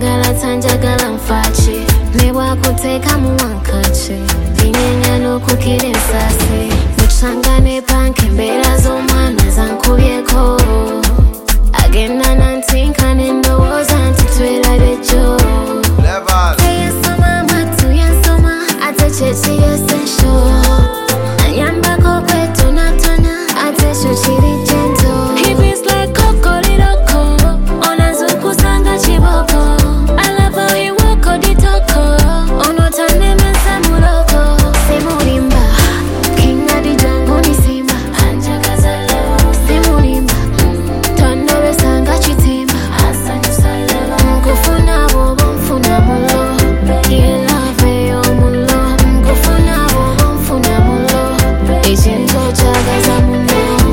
Njagala tanjagala mfachi Newa kuteka muwankachi Dinyenya no kukire nsasi Muchangane panke mbera zomwana zankubyeko Agenda nantinka nendowoza ntitwera bejo Eyasoma matu yansoma Ate chechi essential Anyambako kwetu natona Ate chuchiri gentle He beats like kokoriroko Onazuku sanga chiboko I love how he woko ditoko Ono tane mensa muloko Simulimba Kinga di jango ni simba Anja kazalo Simulimba Tondo besanga chitimba Asa nyusalo Mkufuna bobo mfuna mulo Ilave yo mulo Mkufuna bobo mfuna mulo Ejento chagaza mulo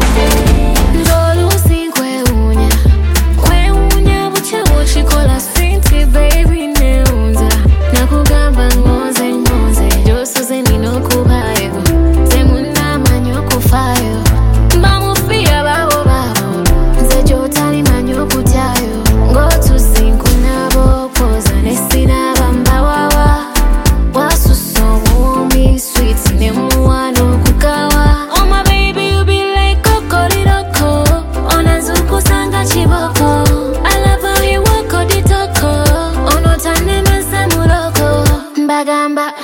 Chikola sinti baby neunza Nakugamba ngoze ngoze Josuze nino kubayo Zemuna manyo kufayo Mbamufia babo babo Nze jotali manyo kutyayo Ngotu sinku nabo Koza nesina bamba wawa Wasuso wumi sweet Nemuwano kukawa Oh my baby you be like kokoriroko Onazuku sanga chiboko Bagamba